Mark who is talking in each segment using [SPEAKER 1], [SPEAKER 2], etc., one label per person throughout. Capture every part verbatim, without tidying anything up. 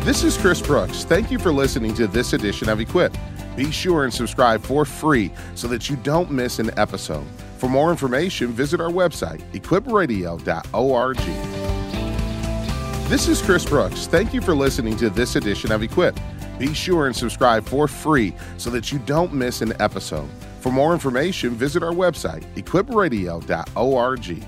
[SPEAKER 1] This is Chris Brooks. Thank you for listening to this edition of Equip. Be sure and subscribe for free so that you don't miss an episode. For more information, visit our website, equip radio dot org. This is Chris Brooks. Thank you for listening to this edition of Equip. Be sure and subscribe for free so that you don't miss an episode. For more information, visit our website, equip radio dot org.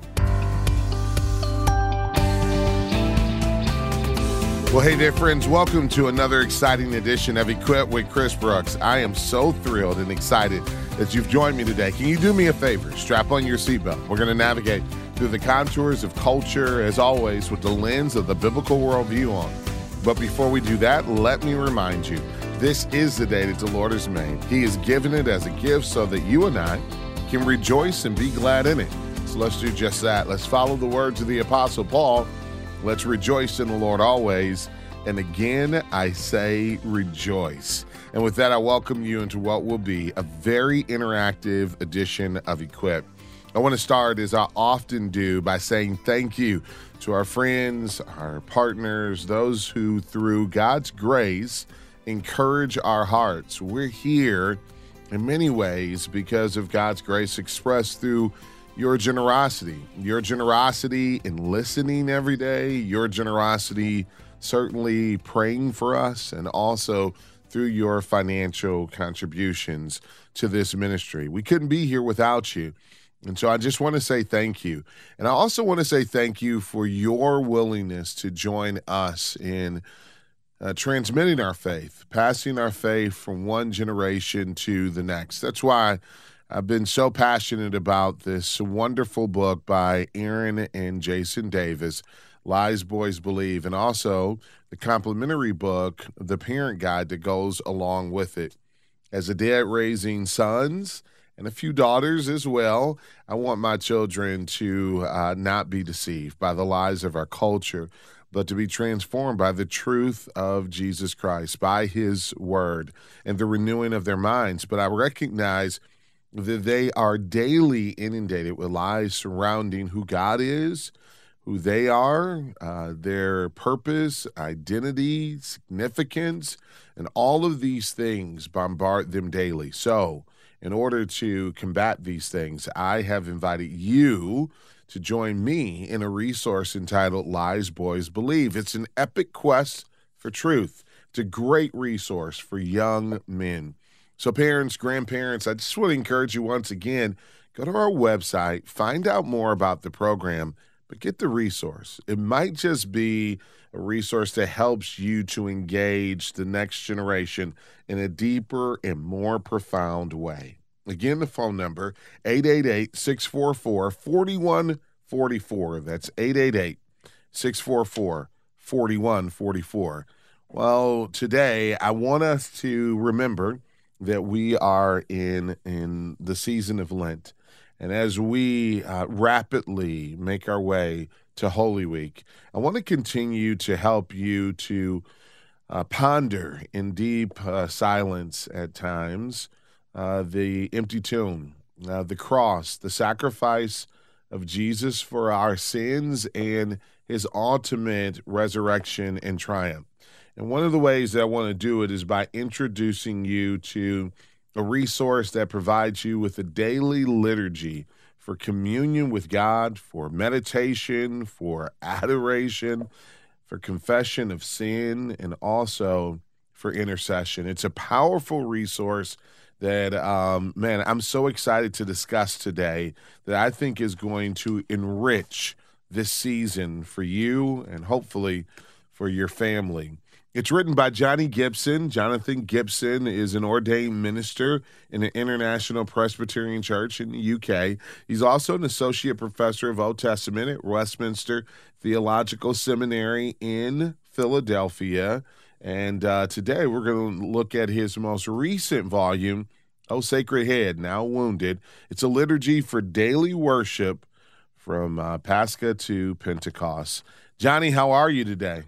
[SPEAKER 1] Well, hey there, friends. Welcome to another exciting edition of Equip with Chris Brooks. I am so thrilled and excited that you've joined me today. Can you do me a favor? Strap on your seatbelt. We're going to navigate through the contours of culture, as always, with the lens of the biblical worldview on. But before we do that, let me remind you, this is the day that the Lord has made. He has given it as a gift so that you and I can rejoice and be glad in it. So let's do just that. Let's follow the words of the Apostle Paul. Let's rejoice in the Lord always. And again, I say rejoice. And with that, I welcome you into what will be a very interactive edition of Equip. I want to start, as I often do, by saying thank you to our friends, our partners, those who, through God's grace, encourage our hearts. We're here in many ways because of God's grace expressed through your generosity, your generosity in listening every day, your generosity certainly praying for us, and also through your financial contributions to this ministry. We couldn't be here without you. And so I just want to say thank you. And I also want to say thank you for your willingness to join us in uh, transmitting our faith, passing our faith from one generation to the next. That's why I've been so passionate about this wonderful book by Aaron and Jason Davis, Lies Boys Believe, and also the complimentary book, The Parent Guide, that goes along with it. As a dad raising sons and a few daughters as well, I want my children to uh, not be deceived by the lies of our culture, but to be transformed by the truth of Jesus Christ, by his word, and the renewing of their minds. But I recognize that they are daily inundated with lies surrounding who God is, who they are, uh, their purpose, identity, significance, and all of these things bombard them daily. So in order to combat these things, I have invited you to join me in a resource entitled Lies Boys Believe. It's an epic quest for truth. It's a great resource for young men. So parents, grandparents, I just want to encourage you once again, go to our website, find out more about the program, but get the resource. It might just be a resource that helps you to engage the next generation in a deeper and more profound way. Again, the phone number, eight eight eight, six four four, four one four four. That's eight eight eight, six four four, four one four four. Well, today I want us to remember that we are in in the season of Lent. And as we uh, rapidly make our way to Holy Week, I want to continue to help you to uh, ponder in deep uh, silence at times uh, the empty tomb, uh, the cross, the sacrifice of Jesus for our sins, and his ultimate resurrection and triumph. And one of the ways that I want to do it is by introducing you to a resource that provides you with a daily liturgy for communion with God, for meditation, for adoration, for confession of sin, and also for intercession. It's a powerful resource that, um, man, I'm so excited to discuss today that I think is going to enrich this season for you and hopefully for your family. It's written by Johnny Gibson. Jonathan Gibson is an ordained minister in an International Presbyterian Church in the U K. He's also an associate professor of Old Testament at Westminster Theological Seminary in Philadelphia. And uh, today we're going to look at his most recent volume, O Sacred Head, Now Wounded. It's a liturgy for daily worship from uh, Pascha to Pentecost. Johnny, how are you today?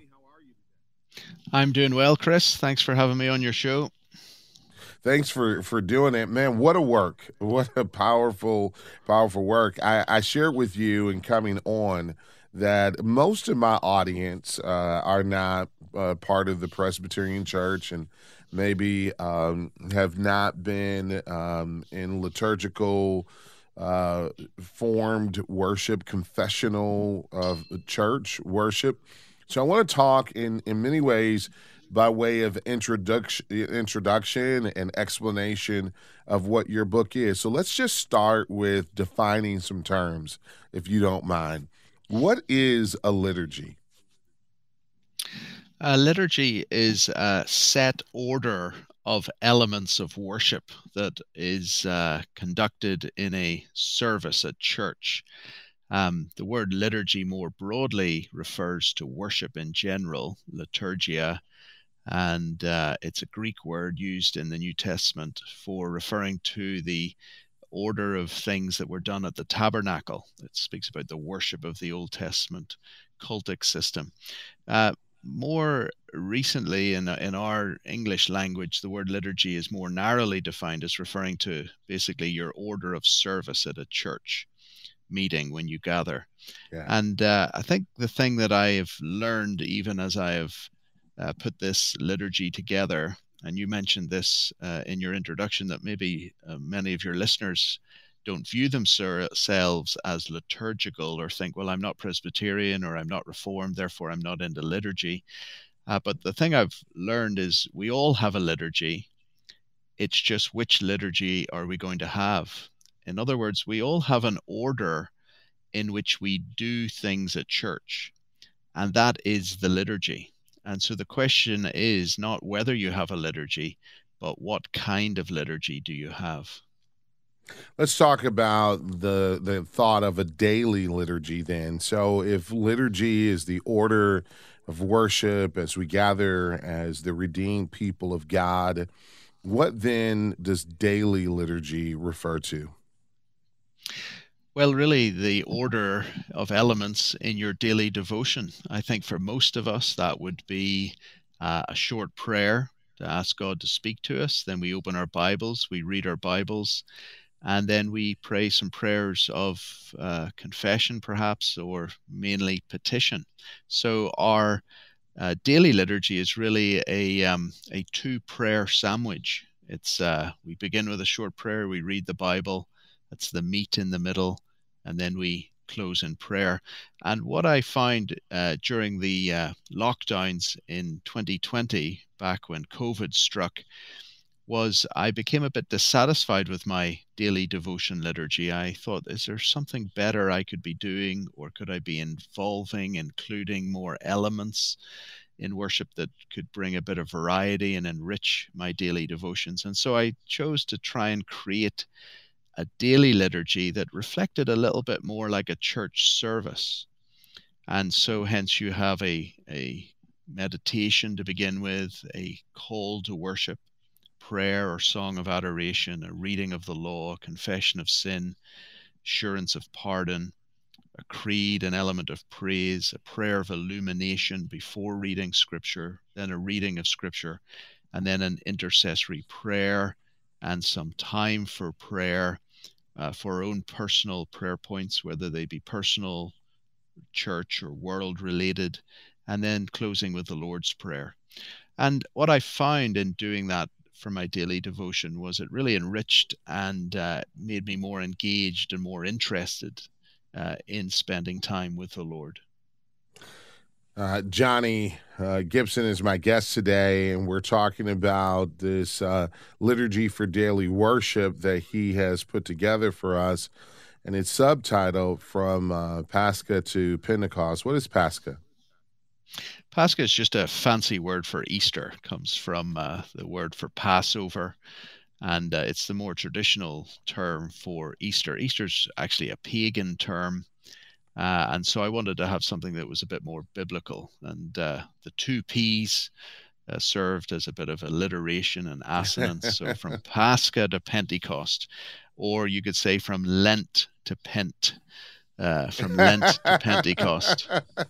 [SPEAKER 2] I'm doing well, Chris. Thanks for having me on your show.
[SPEAKER 1] Thanks for, for doing it, man. What a work. What a powerful, powerful work. I, I shared with you in coming on that most of my audience uh, are not uh, part of the Presbyterian Church and maybe um, have not been um, in liturgical uh, formed worship, confessional uh, church worship. So I want to talk in, in many ways by way of introduction, introduction and explanation of what your book is. So let's just start with defining some terms, if you don't mind. What is a liturgy?
[SPEAKER 2] A liturgy is a set order of elements of worship that is uh, conducted in a service at church. Um, the word liturgy more broadly refers to worship in general, liturgia, and uh, it's a Greek word used in the New Testament for referring to the order of things that were done at the tabernacle. It speaks about the worship of the Old Testament cultic system. Uh, more recently, in, in our English language, the word liturgy is more narrowly defined as referring to basically your order of service at a church meeting when you gather.
[SPEAKER 1] Yeah.
[SPEAKER 2] And uh, I think the thing that I have learned, even as I have uh, put this liturgy together, and you mentioned this uh, in your introduction, that maybe uh, many of your listeners don't view themselves as liturgical or think, well, I'm not Presbyterian or I'm not Reformed, therefore I'm not into liturgy. Uh, but the thing I've learned is we all have a liturgy. It's just which liturgy are we going to have? In other words, we all have an order in which we do things at church, and that is the liturgy. And so the question is not whether you have a liturgy, but what kind of liturgy do you have?
[SPEAKER 1] Let's talk about the the thought of a daily liturgy then. So if liturgy is the order of worship as we gather as the redeemed people of God, what then does daily liturgy refer to?
[SPEAKER 2] Well, really, the order of elements in your daily devotion. I think for most of us, that would be uh, a short prayer to ask God to speak to us. Then we open our Bibles, we read our Bibles, and then we pray some prayers of uh, confession, perhaps, or mainly petition. So our uh, daily liturgy is really a um, a two-prayer sandwich. It's uh, we begin with a short prayer, we read the Bible. That's the meat in the middle, and then we close in prayer. And what I find uh, during the uh, lockdowns in twenty twenty, back when COVID struck, was I became a bit dissatisfied with my daily devotion liturgy. I thought, is there something better I could be doing, or could I be involving, including more elements in worship that could bring a bit of variety and enrich my daily devotions? And so I chose to try and create a daily liturgy that reflected a little bit more like a church service. And so hence you have a, a meditation to begin with, a call to worship, prayer or song of adoration, a reading of the law, confession of sin, assurance of pardon, a creed, an element of praise, a prayer of illumination before reading scripture, then a reading of scripture, and then an intercessory prayer and some time for prayer, uh, for our own personal prayer points, whether they be personal, church, or world related, and then closing with the Lord's Prayer. And what I found in doing that for my daily devotion was it really enriched and uh, made me more engaged and more interested uh, in spending time with the Lord.
[SPEAKER 1] Uh, Johnny uh, Gibson is my guest today, and we're talking about this uh, liturgy for daily worship that he has put together for us, and it's subtitled From uh, Pascha to Pentecost. What is Pascha?
[SPEAKER 2] Pascha is just a fancy word for Easter. It comes from uh, the word for Passover, and uh, it's the more traditional term for Easter. Easter's actually a pagan term, uh, and so I wanted to have something that was a bit more biblical. And uh, the two P's uh, served as a bit of alliteration and assonance. So from Pascha to Pentecost, or you could say from Lent to Pent. Uh, from Lent to Pentecost.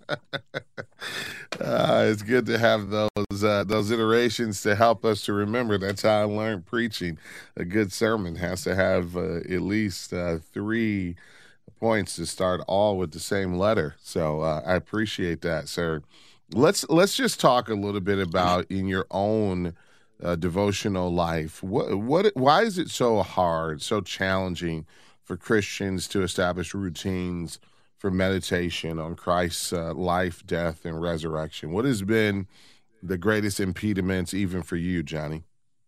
[SPEAKER 1] Uh, it's good to have those uh, those iterations to help us to remember. That's how I learned preaching. A good sermon has to have uh, at least uh, three points to start all with the same letter. So uh, I appreciate that, sir. Let's let's just talk a little bit about in your own uh, devotional life. What what why is it so hard, so challenging for Christians to establish routines for meditation on Christ's uh, life, death, and resurrection? What has been the greatest impediments, even for you, Johnny?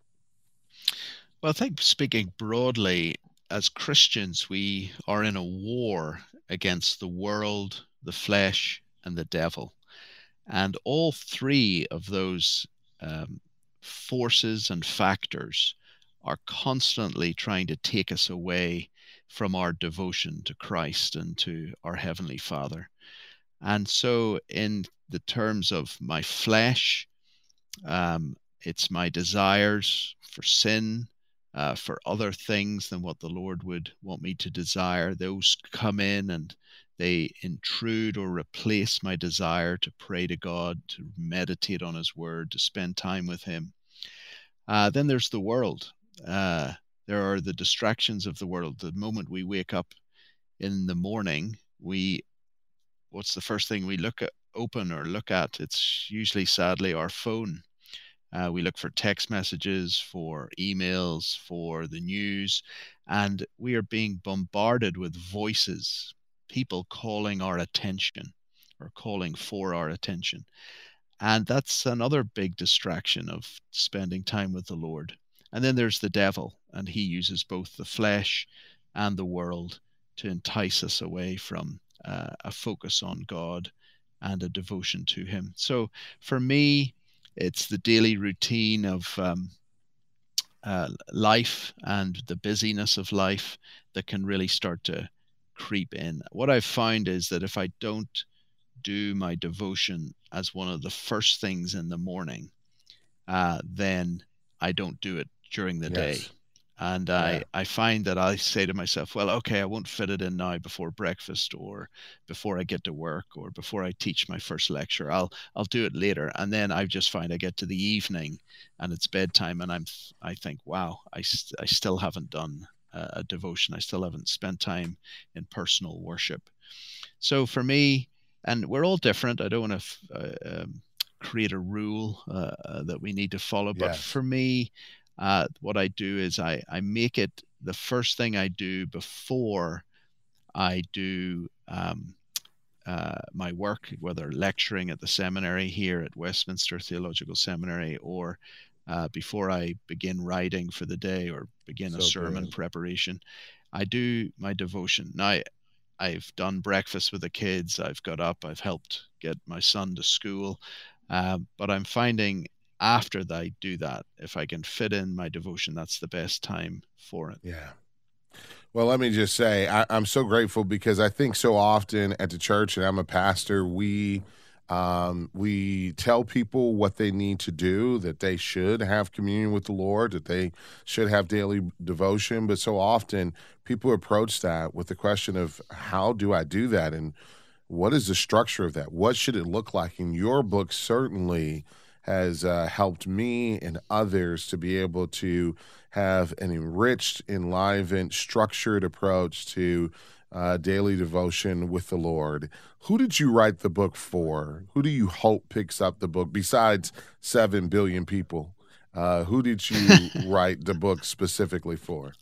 [SPEAKER 2] Well, I think speaking broadly, as Christians, we are in a war against the world, the flesh, and the devil. And all three of those um, forces and factors are constantly trying to take us away from our devotion to Christ and to our Heavenly Father. And so, in the terms of my flesh, um, it's my desires for sin, uh, for other things than what the Lord would want me to desire. Those come in and they intrude or replace my desire to pray to God, to meditate on His Word, to spend time with Him. Uh, then there's the world. Uh, there are the distractions of the world. The moment we wake up in the morning, we what's the first thing we look at, open or look at? It's usually, sadly, our phone. Uh, we look for text messages, for emails, for the news, and we are being bombarded with voices, people calling our attention or calling for our attention. And that's another big distraction of spending time with the Lord. And then there's the devil, and he uses both the flesh and the world to entice us away from uh, a focus on God and a devotion to Him. So for me, it's the daily routine of um, uh, life and the busyness of life that can really start to creep in. What I've found is that if I don't do my devotion as one of the first things in the morning, uh, then I don't do it during the day.
[SPEAKER 1] Yes.
[SPEAKER 2] And
[SPEAKER 1] Yeah.
[SPEAKER 2] I, I find that I say to myself, well, okay, I won't fit it in now before breakfast or before I get to work or before I teach my first lecture. I'll I'll do it later. And then I just find I get to the evening and it's bedtime and I'm I think, wow, I, st- I still haven't done a, a devotion. I still haven't spent time in personal worship. So for me, and we're all different. I don't want to uh, um, create a rule uh, uh, that we need to follow. But
[SPEAKER 1] Yes.
[SPEAKER 2] for me, uh, what I do is I, I make it the first thing I do before I do um, uh, my work, whether lecturing at the seminary here at Westminster Theological Seminary or uh, before I begin writing for the day or begin a
[SPEAKER 1] So
[SPEAKER 2] sermon
[SPEAKER 1] good.
[SPEAKER 2] preparation. I do my devotion. Now, I've done breakfast with the kids. I've got up. I've helped get my son to school. Um, but I'm finding after that I do that, if I can fit in my devotion, that's the best time for it.
[SPEAKER 1] Yeah. Well, let me just say, I, I'm so grateful because I think so often at the church, and I'm a pastor, we um, we tell people what they need to do, that they should have communion with the Lord, that they should have daily devotion. But so often people approach that with the question of, how do I do that? And what is the structure of that? What should it look like? And your book certainly has uh, helped me and others to be able to have an enriched, enlivened, structured approach to uh, daily devotion with the Lord. Who did you write the book for? Who do you hope picks up the book besides seven billion people? Uh, who did you write the book specifically for?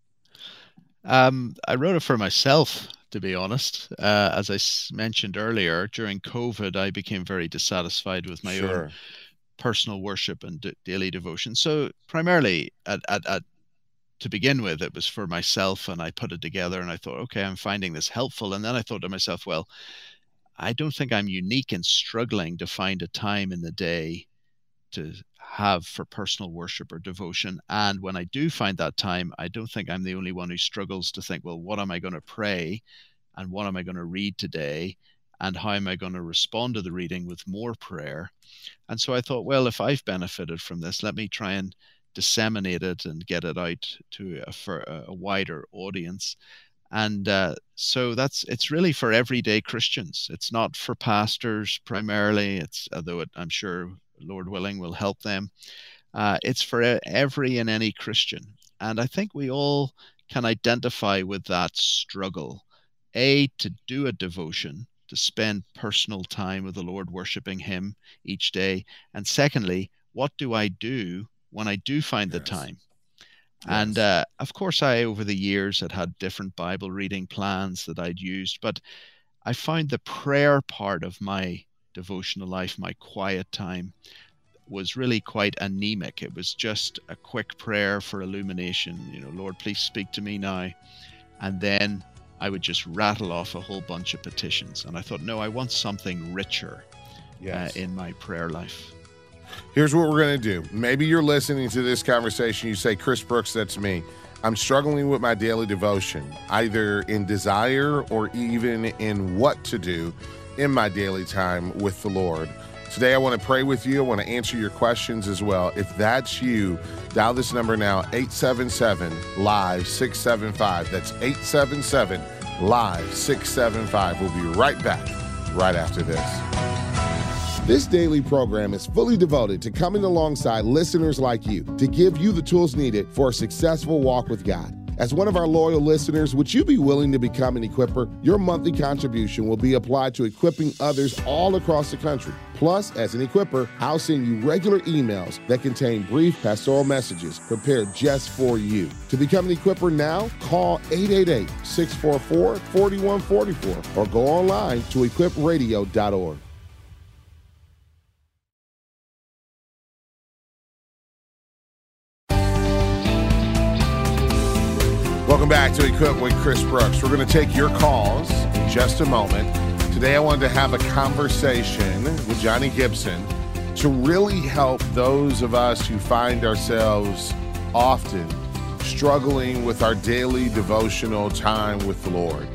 [SPEAKER 2] um, I wrote it for myself, to be honest. Uh, as I s- mentioned earlier, during COVID, I became very dissatisfied with my own
[SPEAKER 1] Sure.
[SPEAKER 2] personal worship and d- daily devotion. So primarily at, at, at to begin with, it was for myself, and I put it together and I thought, okay, I'm finding this helpful. And then I thought to myself, well, I don't think I'm unique in struggling to find a time in the day to have for personal worship or devotion. And when I do find that time, I don't think I'm the only one who struggles to think, well, what am I going to pray? And what am I going to read today? And how am I going to respond to the reading with more prayer? And so I thought, well, if I've benefited from this, let me try and disseminate it and get it out to a, for a wider audience. And uh, so that's it's really for everyday Christians. It's not for pastors primarily. It's although it, I'm sure Lord willing will help them. Uh, it's for e- every and any Christian. And I think we all can identify with that struggle. A, to do a devotion, to spend personal time with the Lord, worshiping Him each day? And secondly, what do I do when I do find the
[SPEAKER 1] Yes.
[SPEAKER 2] time?
[SPEAKER 1] Yes.
[SPEAKER 2] And uh, of course, I, over the years, had had different Bible reading plans that I'd used, but I found the prayer part of my devotional life, my quiet time, was really quite anemic. It was just a quick prayer for illumination. You know, Lord, please speak to me now. And then I would just rattle off a whole bunch of petitions. And I thought, no, I want something richer
[SPEAKER 1] Yes.
[SPEAKER 2] uh, in my prayer life.
[SPEAKER 1] Here's what we're going to do. Maybe you're listening to this conversation. You say, Chris Brooks, that's me. I'm struggling with my daily devotion, either in desire or even in what to do in my daily time with the Lord. Today, I want to pray with you. I want to answer your questions as well. If that's you, dial this number now, eight seven seven, live, six seven five. That's eight seven seven, live, six seven five. We'll be right back right after this. This daily program is fully devoted to coming alongside listeners like you to give you the tools needed for a successful walk with God. As one of our loyal listeners, would you be willing to become an equipper? Your monthly contribution will be applied to equipping others all across the country. Plus, as an equipper, I'll send you regular emails that contain brief pastoral messages prepared just for you. To become an equipper now, call eight eight eight, six four four, four one four four or go online to equip radio dot org. Welcome back to Equip with Chris Brooks. We're going to take your calls in just a moment. Today I wanted to have a conversation with Johnny Gibson to really help those of us who find ourselves often struggling with our daily devotional time with the Lord.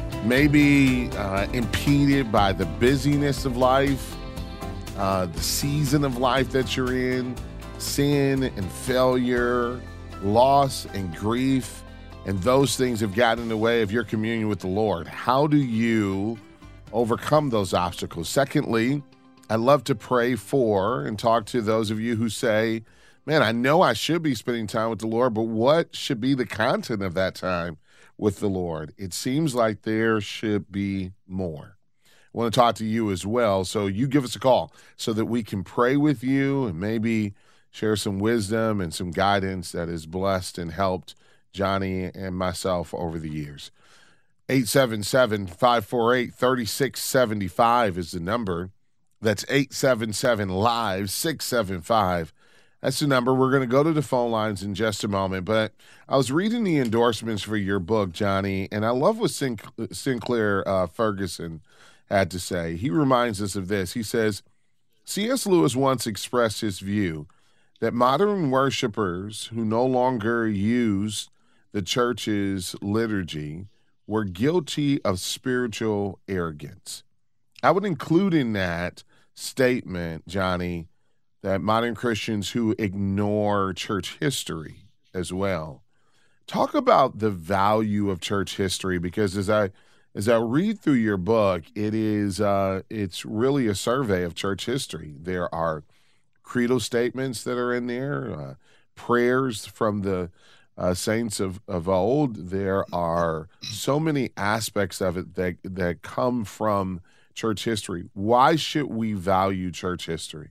[SPEAKER 1] Maybe uh, impeded by the busyness of life, uh, the season of life that you're in, sin and failure, loss and grief. And those things have gotten in the way of your communion with the Lord. How do you overcome those obstacles? Secondly, I love to pray for and talk to those of you who say, man, I know I should be spending time with the Lord, but what should be the content of that time with the Lord? It seems like there should be more. I want to talk to you as well. So you give us a call so that we can pray with you and maybe share some wisdom and some guidance that has blessed and helped Johnny and myself over the years. eight seven seven, five four eight, three six seven five is the number. That's eight seven seven, live, six seven five. That's the number. We're going to go to the phone lines in just a moment, but I was reading the endorsements for your book, Johnny, and I love what Sinc- Sinclair uh, Ferguson had to say. He reminds us of this. He says, C S Lewis once expressed his view that modern worshipers who no longer use the church's liturgy were guilty of spiritual arrogance. I would include in that statement, Johnny, that modern Christians who ignore church history as well. Talk about the value of church history, because as I as I read through your book, it is uh, it's really a survey of church history. There are creedal statements that are in there, uh, prayers from the Uh, saints of, of old. There are so many aspects of it that that come from church history. Why should we value church history?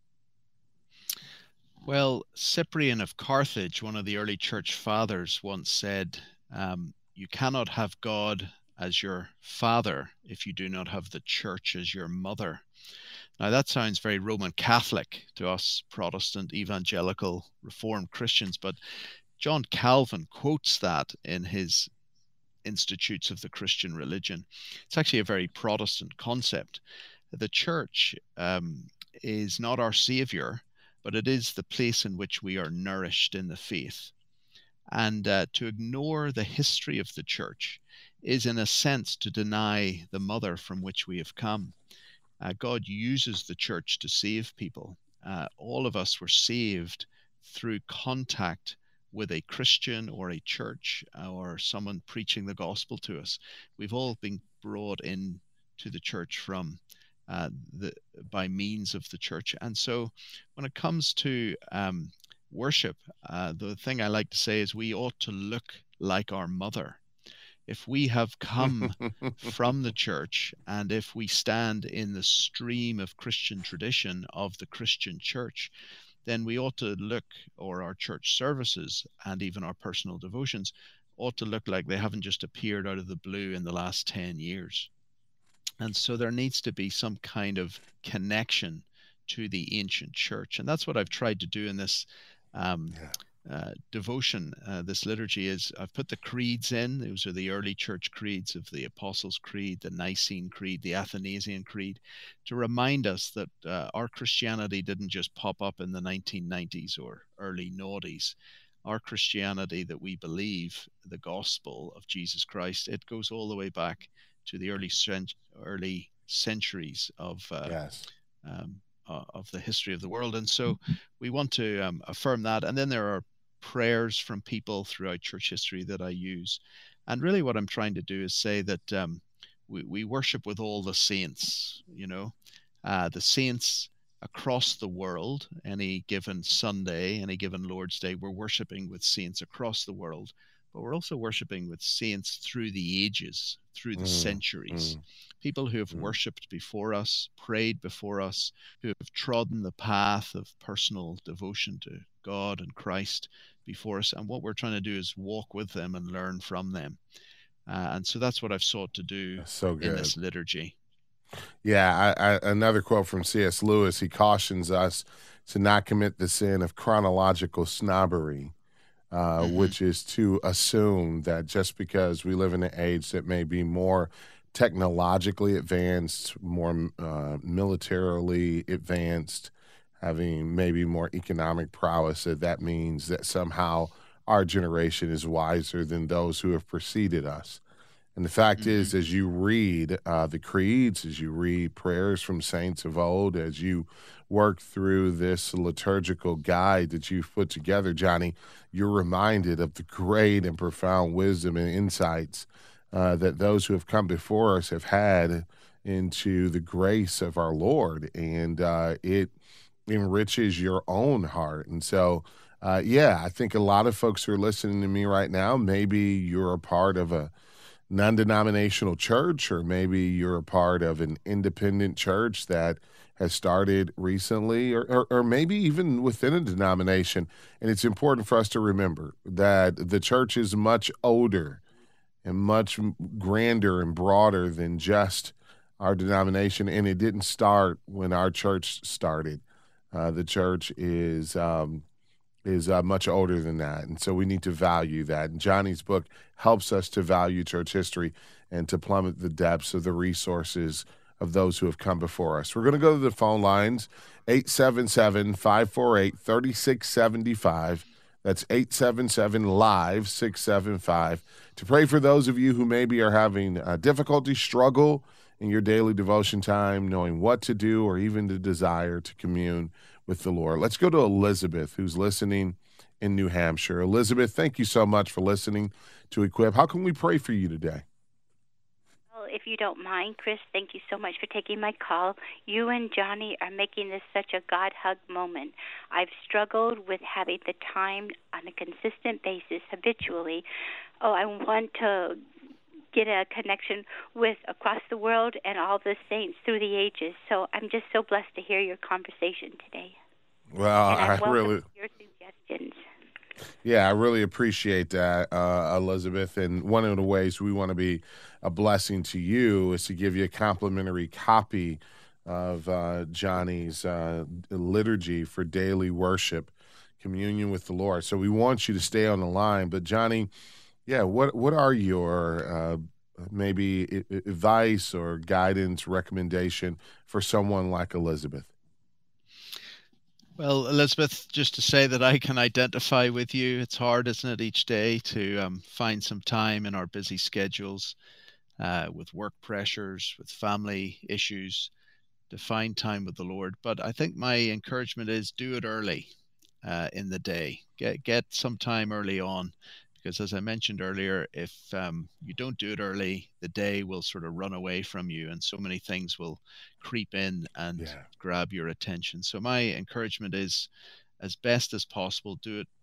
[SPEAKER 2] Well, Cyprian of Carthage, one of the early church fathers, once said, um, you cannot have God as your father if you do not have the church as your mother. Now, that sounds very Roman Catholic to us Protestant, evangelical, Reformed Christians, but John Calvin quotes that in his Institutes of the Christian Religion. It's actually a very Protestant concept. The church um, is not our savior, but it is the place in which we are nourished in the faith. And uh, to ignore the history of the church is, in a sense, to deny the mother from which we have come. Uh, God uses the church to save people. Uh, all of us were saved through contact with a Christian or a church or someone preaching the gospel to us. We've all been brought in to the church from uh, the by means of the church. And so when it comes to um, worship, uh, the thing I like to say is we ought to look like our mother. If we have come from the church, and if we stand in the stream of Christian tradition of the Christian church, then we ought to look, or our church services and even our personal devotions ought to look like they haven't just appeared out of the blue in the last ten years. And so there needs to be some kind of connection to the ancient church. And that's what I've tried to do in this um, yeah. uh, devotion. Uh, this liturgy is, I've put the creeds in. Those are the early church creeds of the Apostles' Creed, the Nicene Creed, the Athanasian Creed, to remind us that uh, our Christianity didn't just pop up in the nineteen nineties or early noughties. Our Christianity that we believe, the gospel of Jesus Christ, it goes all the way back to the early cent- early centuries of uh,
[SPEAKER 1] yes.
[SPEAKER 2] um, uh, of the history of the world. And so we want to um, affirm that. And then there are prayers from people throughout church history that I use. And really what I'm trying to do is say that um, we, we worship with all the saints, you know, uh, the saints across the world. Any given Sunday, any given Lord's Day, we're worshiping with saints across the world. But we're also worshiping with saints through the ages, through the mm, centuries. Mm, People who have mm. worshipped before us, prayed before us, who have trodden the path of personal devotion to God and Christ before us. And what we're trying to do is walk with them and learn from them. Uh, and so that's what I've sought to do
[SPEAKER 1] so
[SPEAKER 2] in this liturgy.
[SPEAKER 1] Yeah, I, I, another quote from C S Lewis, he cautions us to not commit the sin of chronological snobbery. Uh, mm-hmm. Which is to assume that just because we live in an age that may be more technologically advanced, more uh, militarily advanced, having maybe more economic prowess, that that means that somehow our generation is wiser than those who have preceded us. And the fact mm-hmm. is, as you read uh, the creeds, as you read prayers from saints of old, as you work through this liturgical guide that you've put together, Johnny, you're reminded of the great and profound wisdom and insights uh, that those who have come before us have had into the grace of our Lord. And uh, it enriches your own heart. And so, uh, yeah, I think a lot of folks who are listening to me right now, maybe you're a part of a non-denominational church, or maybe you're a part of an independent church that has started recently, or, or, or maybe even within a denomination. And it's important for us to remember that the church is much older and much grander and broader than just our denomination. And it didn't start when our church started. Uh, the church is um, is uh, much older than that. And so we need to value that. And Johnny's book helps us to value church history and to plummet the depths of the resources of those who have come before us. We're going to go to the phone lines, eight seven seven, five four eight, three six seven five. That's eight seven seven, live, six seven five. To pray for those of you who maybe are having uh, difficulty, struggle in your daily devotion time, knowing what to do, or even the desire to commune with the Lord. Let's go to Elizabeth, who's listening in New Hampshire. Elizabeth, thank you so much for listening to Equip. How can we pray for you today?
[SPEAKER 3] Well, if you don't mind, Chris, thank you so much for taking my call. You and Johnny are making this such a God hug moment. I've struggled with having the time on a consistent basis, habitually. Oh, I want to get a connection with across the world and all the saints through the ages. So I'm just so blessed to hear your conversation today.
[SPEAKER 1] Well,
[SPEAKER 3] and I,
[SPEAKER 1] I really
[SPEAKER 3] your suggestions.
[SPEAKER 1] Yeah, I really appreciate that, uh, Elizabeth. And one of the ways we want to be a blessing to you is to give you a complimentary copy of uh, Johnny's uh, liturgy for daily worship, communion with the Lord. So we want you to stay on the line. But Johnny, yeah, what what are your uh, maybe advice or guidance, recommendation for someone like Elizabeth?
[SPEAKER 2] Well, Elizabeth, just to say that I can identify with you. It's hard, isn't it, each day to um, find some time in our busy schedules uh, with work pressures, with family issues, to find time with the Lord. But I think my encouragement is do it early uh, in the day. Get get some time early on. Because as I mentioned earlier, if um, you don't do it early, the day will sort of run away from you and so many things will creep in and
[SPEAKER 1] yeah.
[SPEAKER 2] grab your attention. So my encouragement is, as best as possible, do it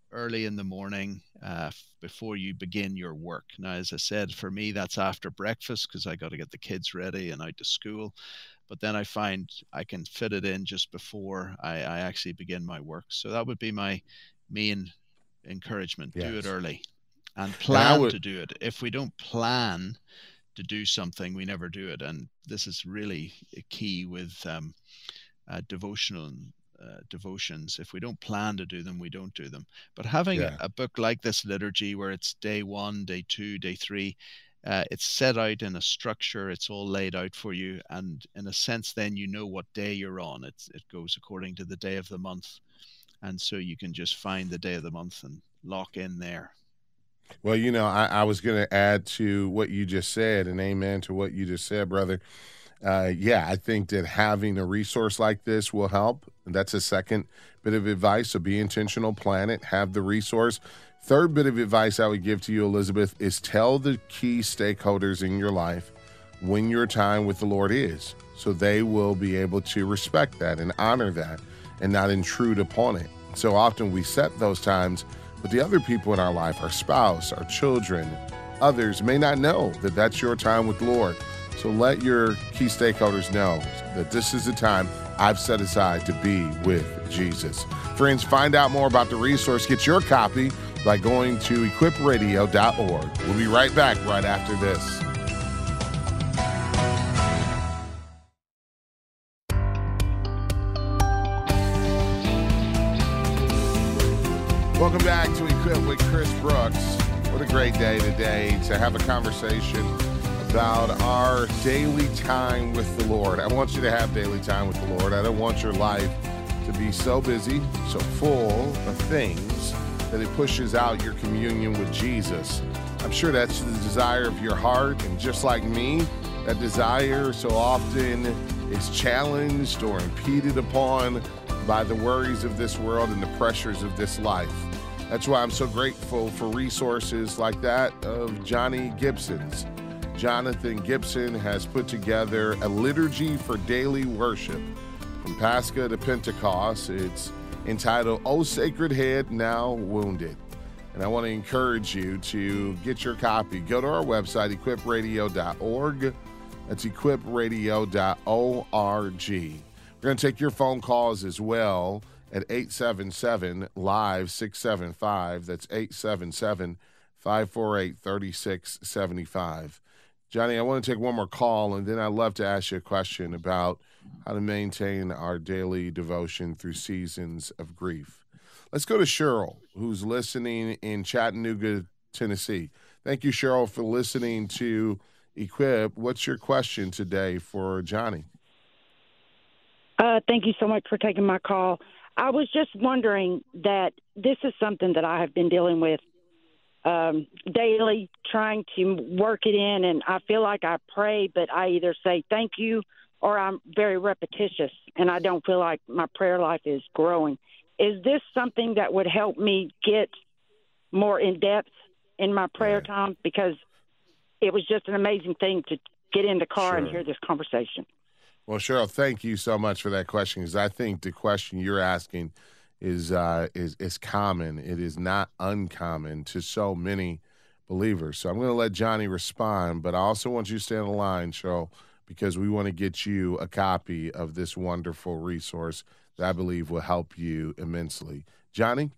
[SPEAKER 2] early in the morning uh, before you begin your work. Now, as I said, for me, that's after breakfast because I got to get the kids ready and out to school. But then I find I can fit it in just before I, I actually begin my work. So that would be my main encouragement. Yes. Do it early and plan would... to do it. If we don't plan to do something, we never do it. And this is really a key with um, uh, devotional uh, devotions. If we don't plan to do them, we don't do them. But having yeah. a book like this liturgy, where it's day one, day two, day three, uh, it's set out in a structure. It's all laid out for you, and in a sense, then you know what day you're on. It's it goes according to the day of the month, and so you can just find the day of the month and lock in there.
[SPEAKER 1] Well, you know, I, I was going to add to what you just said, and amen to what you just said, brother. Uh, yeah, I think that having a resource like this will help. That's a second bit of advice. So be intentional, plan it, have the resource. Third bit of advice I would give to you, Elizabeth, is tell the key stakeholders in your life when your time with the Lord is, so they will be able to respect that and honor that and not intrude upon it. So often we set those times, but the other people in our life, our spouse, our children, others may not know that that's your time with the Lord. So let your key stakeholders know that this is the time I've set aside to be with Jesus. Friends, find out more about the resource. Get your copy by going to equip radio dot org. We'll be right back right after this. Welcome back to Equip with Chris Brooks. What a great day today to have a conversation about our daily time with the Lord. I want you to have daily time with the Lord. I don't want your life to be so busy, so full of things that it pushes out your communion with Jesus. I'm sure that's the desire of your heart, and just like me, that desire so often is challenged or impeded upon by the worries of this world and the pressures of this life. That's why I'm so grateful for resources like that of Johnny Gibson's. Jonathan Gibson has put together a liturgy for daily worship from Pascha to Pentecost. It's entitled, O Sacred Head Now Wounded. And I want to encourage you to get your copy. Go to our website, equip radio dot org. That's equip radio dot org. We're going to take your phone calls as well at eight seven seven, live, six seven five. That's eight seven seven, five four eight, three six seven five. Johnny, I want to take one more call, and then I'd love to ask you a question about how to maintain our daily devotion through seasons of grief. Let's go to Cheryl, who's listening in Chattanooga, Tennessee. Thank you, Cheryl, for listening to Equip. What's your question today for Johnny?
[SPEAKER 4] Uh, thank you so much for taking my call. I was just wondering that this is something that I have been dealing with um, daily, trying to work it in, and I feel like I pray, but I either say thank you or I'm very repetitious, and I don't feel like my prayer life is growing. Is this something that would help me get more in depth in my prayer yeah. time? Because it was just an amazing thing to get in the car sure. and hear this conversation.
[SPEAKER 1] Well, Cheryl, thank you so much for that question, because I think the question you're asking is uh, is is common. It is not uncommon to so many believers. So I'm going to let Johnny respond, but I also want you to stay on the line, Cheryl, because we want to get you a copy of this wonderful resource that I believe will help you immensely. Johnny?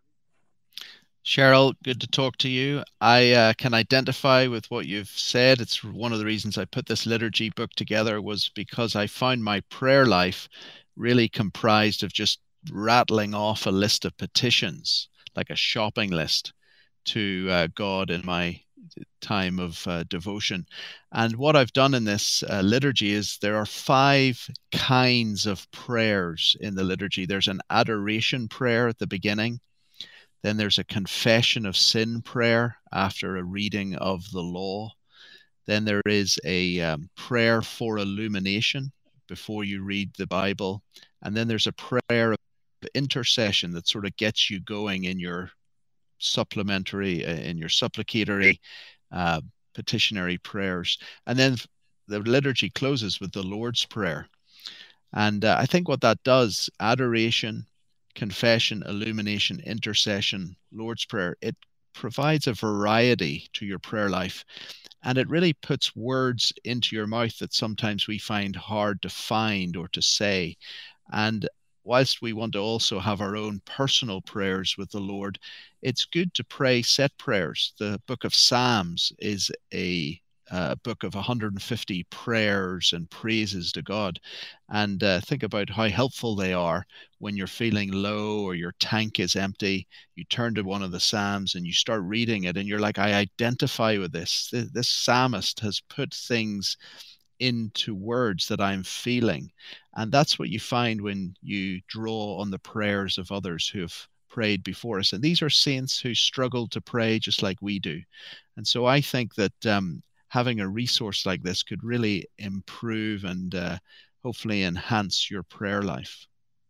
[SPEAKER 2] Cheryl, good to talk to you. I uh, can identify with what you've said. It's one of the reasons I put this liturgy book together, was because I found my prayer life really comprised of just rattling off a list of petitions, like a shopping list, to uh, God in my time of uh, devotion. And what I've done in this uh, liturgy is there are five kinds of prayers in the liturgy. There's an adoration prayer at the beginning. Then there's a confession of sin prayer after a reading of the law. Then there is a um, prayer for illumination before you read the Bible. And then there's a prayer of intercession that sort of gets you going in your supplementary, uh, in your supplicatory, uh, petitionary prayers. And then the liturgy closes with the Lord's Prayer. And uh, I think what that does, adoration, confession, illumination, intercession, Lord's Prayer, it provides a variety to your prayer life. And it really puts words into your mouth that sometimes we find hard to find or to say. And whilst we want to also have our own personal prayers with the Lord, it's good to pray set prayers. The book of Psalms is a uh, book of one hundred fifty prayers and praises to God. And uh, think about how helpful they are when you're feeling low or your tank is empty. You turn to one of the Psalms and you start reading it, and you're like, I identify with this. This, this psalmist has put things into words that I'm feeling. And that's what you find when you draw on the prayers of others who have prayed before us. And these are saints who struggle to pray just like we do. And so I think that um, having a resource like this could really improve and uh, hopefully enhance your prayer life.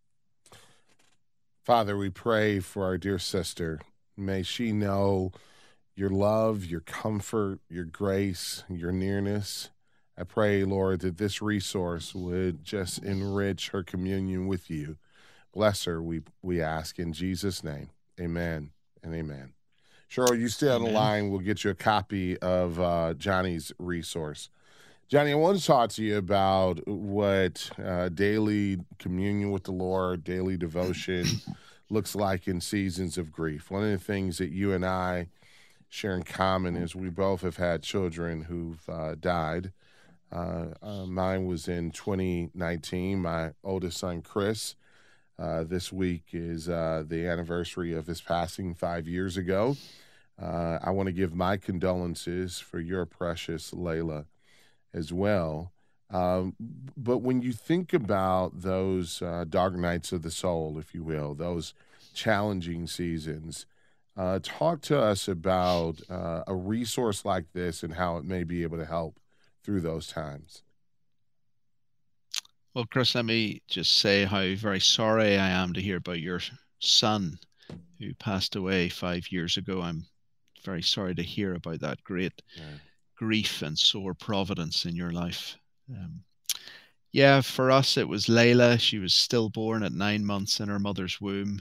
[SPEAKER 1] Father, we pray for our dear sister. May she know your love, your comfort, your grace, your nearness. I pray, Lord, that this resource would just enrich her communion with you. Bless her, we we ask in Jesus' name. Amen and amen. Cheryl, you stay on the line. We'll get you a copy of uh, Johnny's resource. Johnny, I want to talk to you about what uh, daily communion with the Lord, daily devotion looks like in seasons of grief. One of the things that you and I share in common is we both have had children who've uh, died. Uh, uh, mine was in twenty nineteen. My oldest son, Chris, uh, this week is uh, the anniversary of his passing five years ago. Uh, I want to give my condolences for your precious Layla as well. Um, but when you think about those uh, dark nights of the soul, if you will, those challenging seasons, uh, talk to us about uh, a resource like this and how it may be able to help through those times.
[SPEAKER 2] Well, Chris, let me just say how very sorry I am to hear about your son who passed away five years ago. I'm very sorry to hear about that great yeah. grief and sore providence in your life. Um, yeah, for us, it was Layla. She was stillborn at nine months in her mother's womb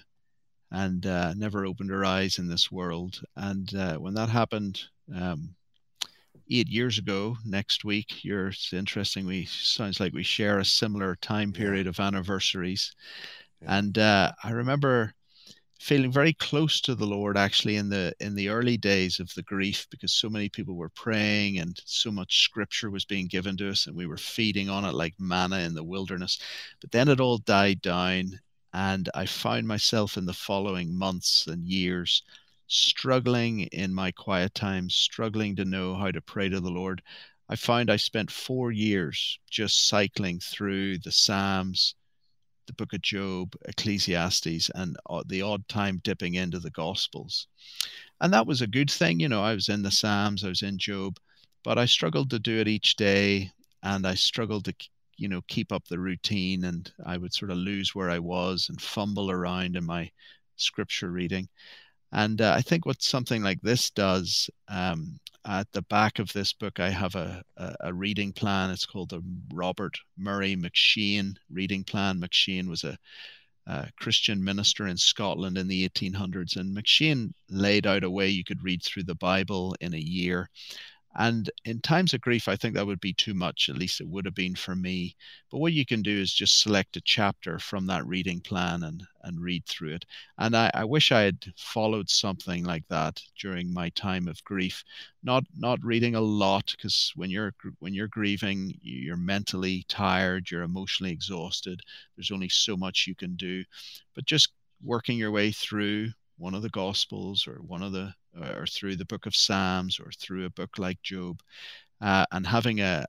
[SPEAKER 2] and uh, never opened her eyes in this world. And uh, when that happened, um, Eight years ago, next week, you're it's interesting. We sounds like we share a similar time period yeah. of anniversaries, yeah. and uh, I remember feeling very close to the Lord actually in the in the early days of the grief, because so many people were praying and so much Scripture was being given to us, and we were feeding on it like manna in the wilderness. But then it all died down, and I found myself in the following months and years struggling in my quiet times, struggling to know how to pray to the Lord. I found I spent four years just cycling through the Psalms, the book of Job, Ecclesiastes, and the odd time dipping into the Gospels. And that was a good thing. You know, I was in the Psalms, I was in Job, but I struggled to do it each day, and I struggled to, you know, keep up the routine, and I would sort of lose where I was and fumble around in my Scripture reading. And uh, I think what something like this does, um, at the back of this book, I have a, a, a reading plan. It's called the Robert Murray M'Cheyne reading plan. M'Cheyne was a, a Christian minister in Scotland in the eighteen hundreds. And M'Cheyne laid out a way you could read through the Bible in a year. And in times of grief, I think that would be too much. At least it would have been for me. But what you can do is just select a chapter from that reading plan and, and read through it. And I, I wish I had followed something like that during my time of grief. Not not reading a lot, because when you're when you're grieving, you're mentally tired, you're emotionally exhausted. There's only so much you can do. But just working your way through one of the Gospels or one of the or through the book of Psalms or through a book like Job, uh, and having a,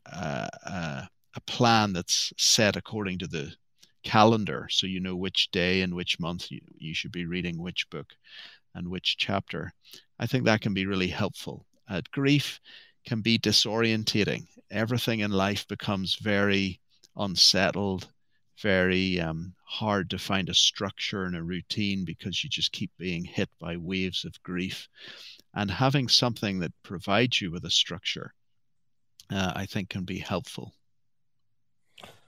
[SPEAKER 2] a a plan that's set according to the calendar, so you know which day and which month you, you should be reading which book and which chapter. I think that can be really helpful. Uh, grief can be disorientating. Everything in life becomes very unsettled, very um, hard to find a structure and a routine, because you just keep being hit by waves of grief. And having something that provides you with a structure, uh, I think, can be helpful.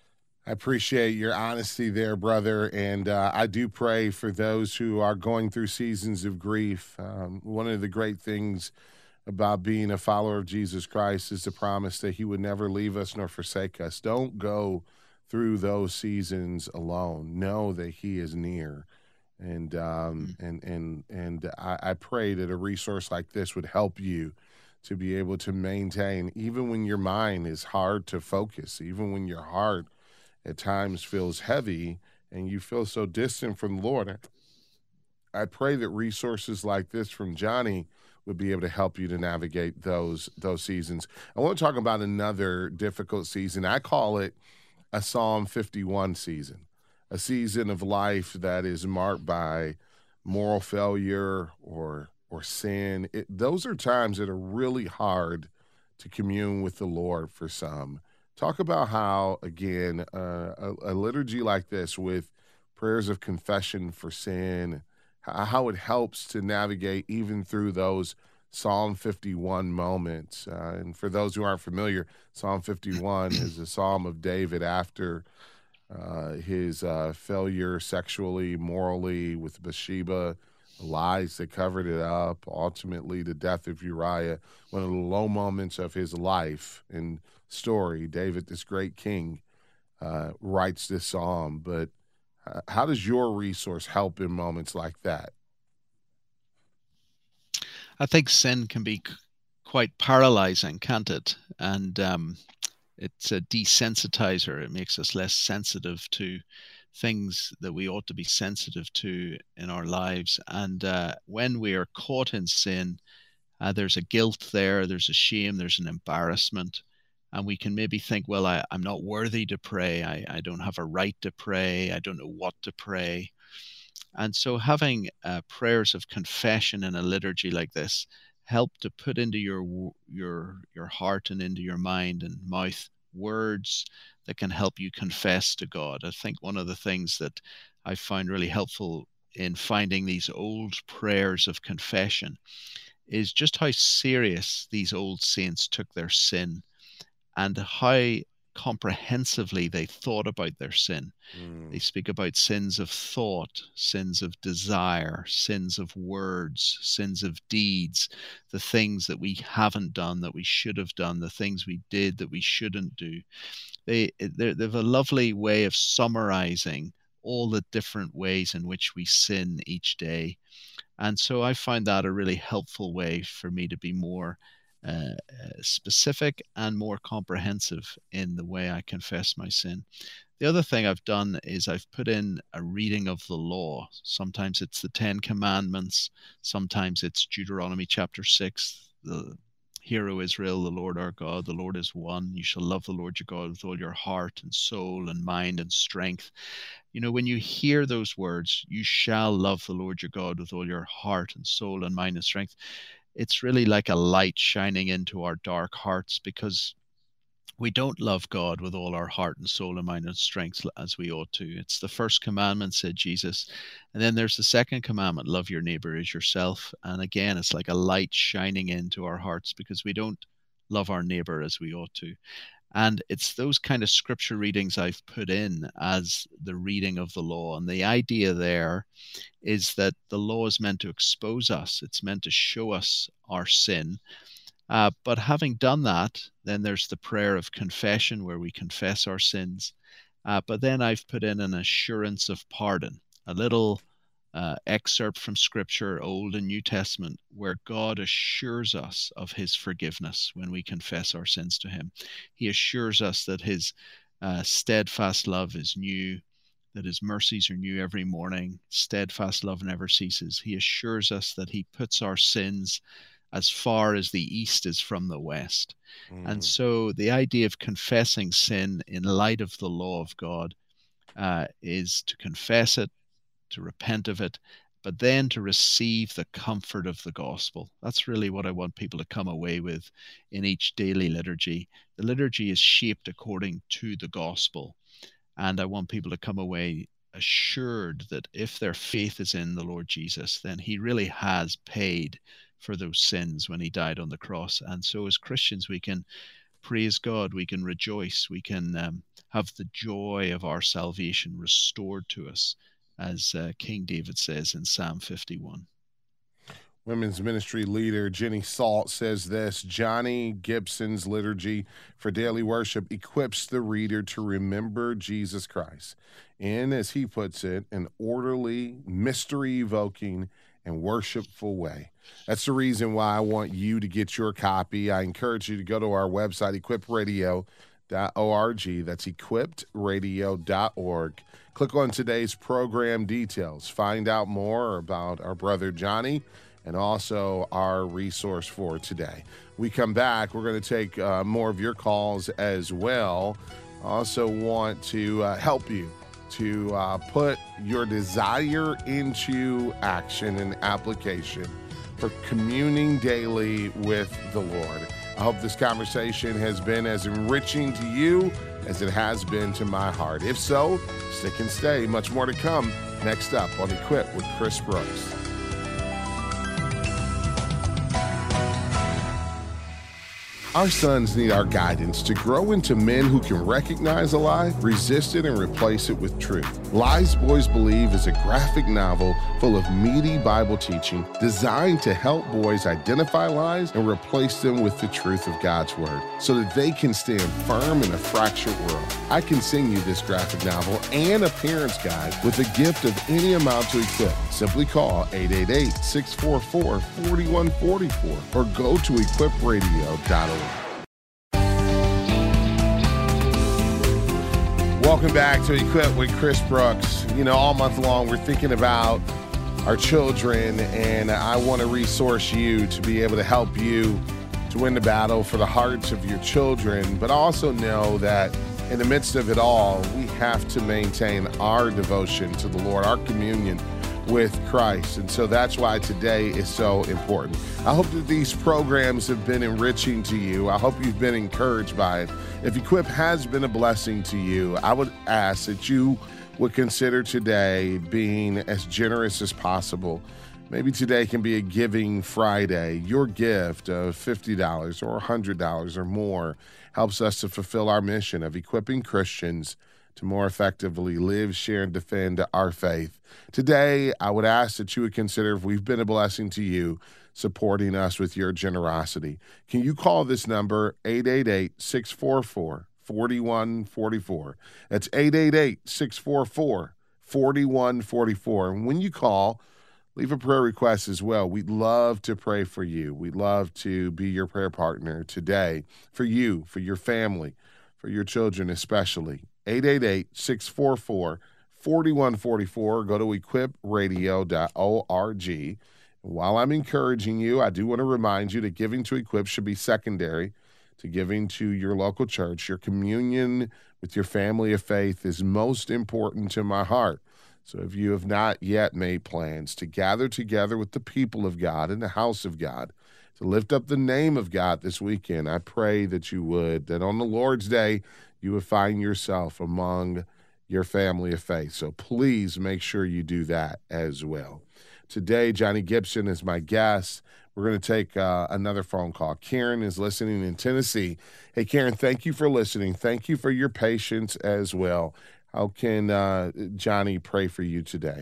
[SPEAKER 1] I appreciate your honesty there, brother. And uh, I do pray for those who are going through seasons of grief. Um, one of the great things about being a follower of Jesus Christ is the promise that he would never leave us nor forsake us. Don't go through those seasons alone. Know that he is near. And um, and and and I, I pray that a resource like this would help you to be able to maintain, even when your mind is hard to focus, even when your heart at times feels heavy and you feel so distant from the Lord. I pray that resources like this from Johnny would be able to help you to navigate those those seasons. I want to talk about another difficult season. I call it a Psalm fifty-one season, a season of life that is marked by moral failure or or sin. It, those are times that are really hard to commune with the Lord for some. Talk about how, again, uh, a, a liturgy like this with prayers of confession for sin, how it helps to navigate even through those Psalm fifty-one moments. Uh, and for those who aren't familiar, Psalm fifty-one is a psalm of David after uh, his uh, failure sexually, morally with Bathsheba, the lies that covered it up, ultimately the death of Uriah, one of the low moments of his life and story. David, this great king, uh, writes this psalm. But uh, how does your resource help in moments like that?
[SPEAKER 2] I think sin can be quite paralyzing, can't it? And um, it's a desensitizer. It makes us less sensitive to things that we ought to be sensitive to in our lives. And uh, when we are caught in sin, uh, there's a guilt there, there's a shame, there's an embarrassment. And we can maybe think, well, I, I'm not worthy to pray. I, I don't have a right to pray. I don't know what to pray. And so having uh, prayers of confession in a liturgy like this help to put into your your your heart and into your mind and mouth words that can help you confess to God. I think one of the things that I find really helpful in finding these old prayers of confession is just how serious these old saints took their sin and how comprehensively they thought about their sin. Mm. They speak about sins of thought, sins of desire, sins of words, sins of deeds, the things that we haven't done that we should have done, the things we did that we shouldn't do. They, they have a lovely way of summarizing all the different ways in which we sin each day. And so I find that a really helpful way for me to be more Uh, uh, specific and more comprehensive in the way I confess my sin. The other thing I've done is I've put in a reading of the law. Sometimes it's the Ten Commandments. Sometimes it's Deuteronomy chapter six. The Hear, O Israel, the Lord our God, the Lord is one. You shall love the Lord your God with all your heart and soul and mind and strength. You know, when you hear those words, you shall love the Lord your God with all your heart and soul and mind and strength. It's really like a light shining into our dark hearts, because we don't love God with all our heart and soul and mind and strength as we ought to. It's the first commandment, said Jesus. And then there's the second commandment, love your neighbor as yourself. And again, it's like a light shining into our hearts because we don't love our neighbor as we ought to. And it's those kind of scripture readings I've put in as the reading of the law. And the idea there is that the law is meant to expose us. It's meant to show us our sin. Uh, but having done that, then there's the prayer of confession where we confess our sins. Uh, but then I've put in an assurance of pardon, a little uh, excerpt from Scripture, Old and New Testament, where God assures us of his forgiveness when we confess our sins to him. He assures us that his uh, steadfast love is new, that his mercies are new every morning. Steadfast love never ceases. He assures us that he puts our sins as far as the east is from the west. Mm. And so the idea of confessing sin in light of the law of God uh, is to confess it, to repent of it, but then to receive the comfort of the gospel. That's really what I want people to come away with in each daily liturgy. The liturgy is shaped according to the gospel. And I want people to come away assured that if their faith is in the Lord Jesus, then he really has paid for those sins when he died on the cross. And so as Christians, we can praise God, we can rejoice, we can um, have the joy of our salvation restored to us, as uh, King David says in Psalm fifty-one.
[SPEAKER 1] Women's ministry leader Jenny Salt says this: Johnny Gibson's liturgy for daily worship equips the reader to remember Jesus Christ in, as he puts it, an orderly, mystery-evoking, and worshipful way. That's the reason why I want you to get your copy. I encourage you to go to our website, equipped radio dot org. That's equipped radio dot org. Click on today's program details. Find out more about our brother Johnny and also our resource for today. We come back, we're going to take uh, more of your calls as well. I also want to uh, help you to uh, put your desire into action and application for communing daily with the Lord. I hope this conversation has been as enriching to you as it has been to my heart. If so, stick and stay. Much more to come next up on Equip with Chris Brooks. Our sons need our guidance to grow into men who can recognize a lie, resist it, and replace it with truth. Lies Boys Believe is a graphic novel full of meaty Bible teaching designed to help boys identify lies and replace them with the truth of God's Word so that they can stand firm in a fractured world. I can send you this graphic novel and a parent's guide with a gift of any amount to equip. Simply call eight eight eight, six four four, four one four four or go to equip radio dot org. Welcome back to Equip with Chris Brooks. You know, all month long, we're thinking about our children, and I want to resource you to be able to help you to win the battle for the hearts of your children. But I also know that in the midst of it all, we have to maintain our devotion to the Lord, our communion with Christ. And so that's why today is so important. I hope that these programs have been enriching to you. I hope you've been encouraged by it. If Equip has been a blessing to you, I would ask that you would consider today being as generous as possible. Maybe today can be a Giving Friday. Your gift of fifty dollars or one hundred dollars or more helps us to fulfill our mission of equipping Christians to more effectively live, share, and defend our faith. Today, I would ask that you would consider, if we've been a blessing to you, supporting us with your generosity. Can you call this number, eight eight eight, six four four, four one four four? That's eight eight eight, six four four, four one four four. And when you call, leave a prayer request as well. We'd love to pray for you. We'd love to be your prayer partner today for you, for your family, for your children especially. eight eight eight, six four four, four one four four. Go to equip radio dot org. While I'm encouraging you, I do want to remind you that giving to Equip should be secondary to giving to your local church. Your communion with your family of faith is most important to my heart. So if you have not yet made plans to gather together with the people of God in the house of God, to lift up the name of God this weekend, I pray that you would, that on the Lord's Day, you would find yourself among your family of faith. So please make sure you do that as well. Today, Johnny Gibson is my guest. We're going to take uh, another phone call. Karen is listening in Tennessee. Hey, Karen, thank you for listening. Thank you for your patience as well. How can uh, Johnny pray for you today?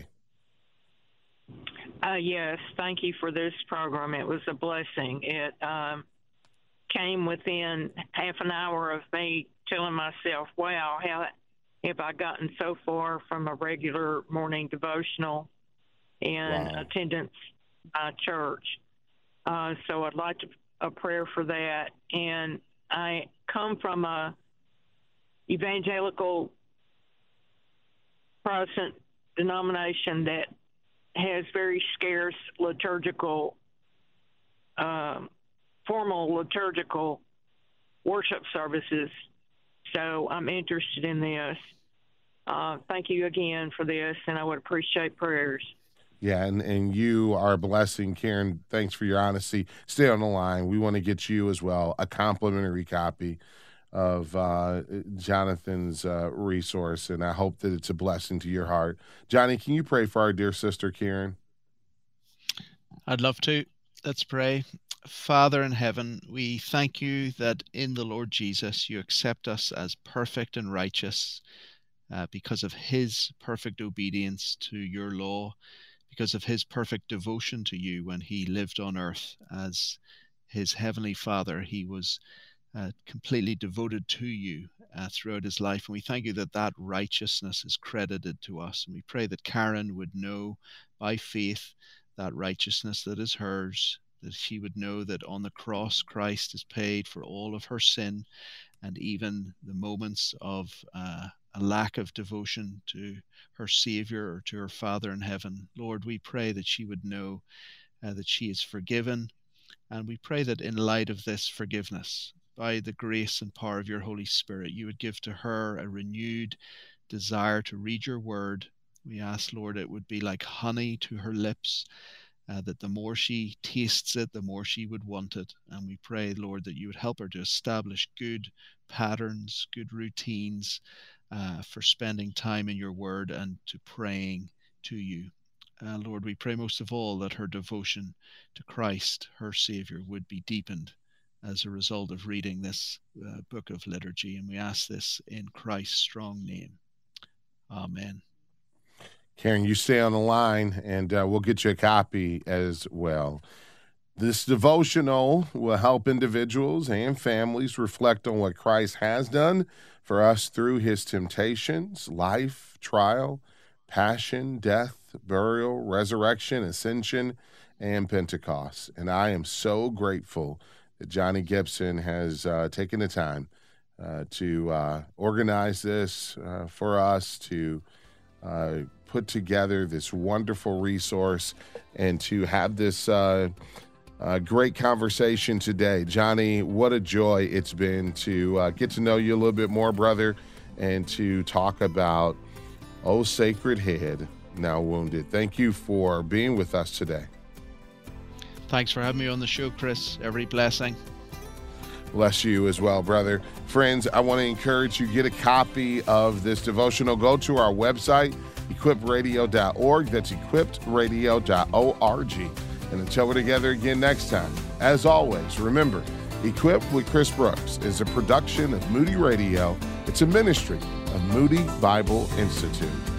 [SPEAKER 5] Uh, yes, thank you for this program. It was a blessing. It um, came within half an hour of me telling myself, wow, how have I gotten so far from a regular morning devotional and
[SPEAKER 1] Wow.
[SPEAKER 5] attendance by church. Uh, so I'd like to, a prayer for that. And I come from a evangelical Protestant denomination that has very scarce liturgical, um, formal liturgical worship services. So I'm interested in this. Uh, thank you again for this, and I would appreciate prayers.
[SPEAKER 1] Yeah, and, and you are a blessing, Karen. Thanks for your honesty. Stay on the line. We want to get you as well a complimentary copy of uh, Jonathan's uh, resource, and I hope that it's a blessing to your heart. Johnny, can you pray for our dear sister, Karen?
[SPEAKER 2] I'd love to. Let's pray. Father in heaven, we thank you that in the Lord Jesus you accept us as perfect and righteous uh, because of his perfect obedience to your law, because of his perfect devotion to you when he lived on earth as his heavenly Father. He was uh, completely devoted to you uh, throughout his life. And we thank you that that righteousness is credited to us. And we pray that Karen would know by faith that righteousness that is hers, that she would know that on the cross Christ has paid for all of her sin, and even the moments of uh, a lack of devotion to her Savior or to her Father in heaven. Lord, we pray that she would know uh, that she is forgiven, and we pray that in light of this forgiveness, by the grace and power of your Holy Spirit, you would give to her a renewed desire to read your word. We ask, Lord, it would be like honey to her lips, Uh, that the more she tastes it, the more she would want it. And we pray, Lord, that you would help her to establish good patterns, good routines uh, for spending time in your word and to praying to you. Uh, Lord, we pray most of all that her devotion to Christ, her Savior, would be deepened as a result of reading this uh, book of liturgy. And we ask this in Christ's strong name. Amen.
[SPEAKER 1] Karen, you stay on the line, and uh, we'll get you a copy as well. This devotional will help individuals and families reflect on what Christ has done for us through his temptations, life, trial, passion, death, burial, resurrection, ascension, and Pentecost. And I am so grateful that Johnny Gibson has uh, taken the time uh, to uh, organize this uh, for us, to uh, put together this wonderful resource, and to have this uh, uh, great conversation today. Johnny, what a joy it's been to uh, get to know you a little bit more, brother, and to talk about O Sacred Head, Now Wounded. Thank you for being with us today.
[SPEAKER 2] Thanks for having me on the show, Chris. Every blessing.
[SPEAKER 1] Bless you as well, brother. Friends, I want to encourage you, get a copy of this devotional. Go to our website, equipped radio dot org. That's equipped radio dot org. And until we're together again next time, as always, remember, Equipped with Chris Brooks is a production of Moody Radio. It's a ministry of Moody Bible Institute.